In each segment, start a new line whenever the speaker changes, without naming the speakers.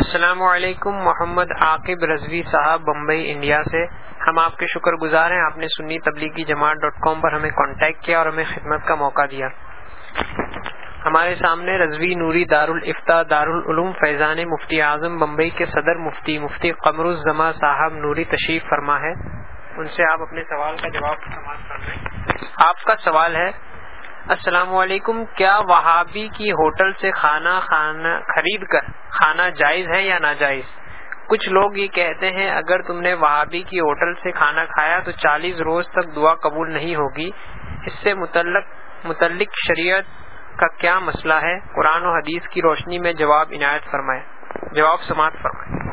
السلام علیکم، محمد عاقب رضوی صاحب بمبئی انڈیا سے۔ ہم آپ کے شکر گزار ہیں، آپ نے سنی تبلیغی جماعت.com پر ہمیں کانٹیکٹ کیا اور ہمیں خدمت کا موقع دیا۔ ہمارے سامنے رضوی نوری دارالفتاء دارالعلوم فیضان مفتی اعظم بمبئی کے صدر مفتی قمر الزما صاحب نوری تشریف فرما ہے، ان سے آپ اپنے سوال کا جواب سماعت فرمائیں۔ آپ کا سوال ہے: السلام علیکم، کیا وہابی کی ہوٹل سے کھانا خرید کر کھانا جائز ہے یا ناجائز؟ کچھ لوگ یہ کہتے ہیں اگر تم نے وہابی کی ہوٹل سے کھانا کھایا تو 40 روز تک دعا قبول نہیں ہوگی، اس سے متعلق شریعت کا کیا مسئلہ ہے؟ قرآن و حدیث کی روشنی میں جواب عنایت فرمائیں۔ جواب سماعت فرمائیں۔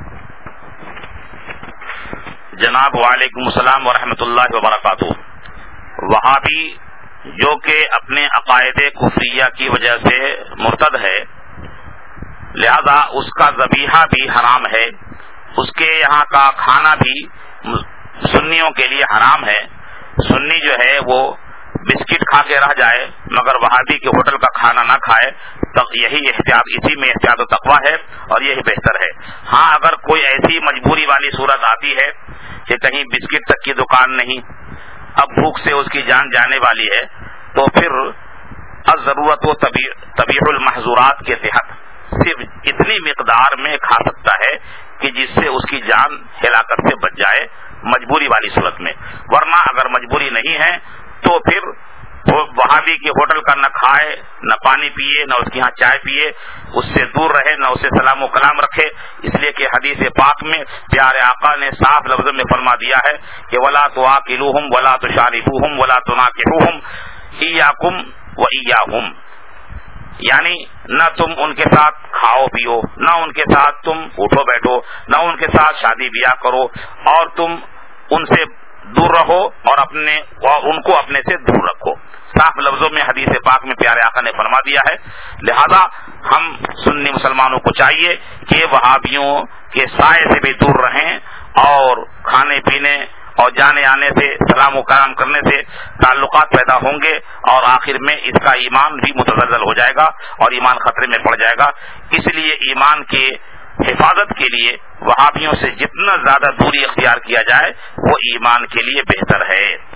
جناب وعلیکم السلام ورحمۃ اللہ وبرکاتہ۔ وہابی جو کہ اپنے عقائد کفریہ کی وجہ سے مرتد ہے، لہذا اس کا ذبیحہ بھی حرام ہے، اس کے یہاں کا کھانا بھی سنیوں کے لیے حرام ہے۔ سنی جو ہے وہ بسکٹ کھا کے رہ جائے مگر وہابی کے ہوٹل کا کھانا نہ کھائے، تو یہی احتیاط، اسی میں احتیاط و تقویٰ ہے اور یہی بہتر ہے۔ ہاں، اگر کوئی ایسی مجبوری والی صورت آتی ہے کہ کہیں بسکٹ تک کی دکان نہیں، اب بھوک سے اس کی جان جانے والی ہے، تو پھر الضرورت و طبیح المحظورات کے تحت صرف اتنی مقدار میں کھا سکتا ہے کہ جس سے اس کی جان ہلاکت سے بچ جائے، مجبوری والی صورت میں۔ ورنہ اگر مجبوری نہیں ہے تو پھر وہ وہابی کے ہوٹل کا نہ کھائے، نہ پانی پیے، نہ اس کے یہاں چائے پیے، اس سے دور رہے، نہ اسے سلام و کلام رکھے، اس لیے کہ حدیث پاک میں پیارے آقا نے صاف لفظوں میں فرما دیا ہے کہ ولا تواکلوہم ولا تشاربوہم ولا تناکحوہم ایاکم و ایاہم، یعنی نہ تم ان کے ساتھ کھاؤ پیو، نہ ان کے ساتھ تم اٹھو بیٹھو، نہ ان کے ساتھ شادی بیاہ کرو، اور تم ان سے دور رہو اور ان کو اپنے سے دور رکھو۔ صاف لفظوں میں حدیث پاک میں پیارے آقا نے فرما دیا ہے۔ لہذا ہم سنی مسلمانوں کو چاہیے کہ وہابیوں کے سائے سے بھی دور رہیں اور کھانے پینے اور جانے آنے سے، سلام و کرام کرنے سے تعلقات پیدا ہوں گے اور آخر میں اس کا ایمان بھی متزلزل ہو جائے گا اور ایمان خطرے میں پڑ جائے گا۔ اس لیے ایمان کے حفاظت کے لیے وہابیوں سے جتنا زیادہ دوری اختیار کیا جائے وہ ایمان کے لیے بہتر ہے۔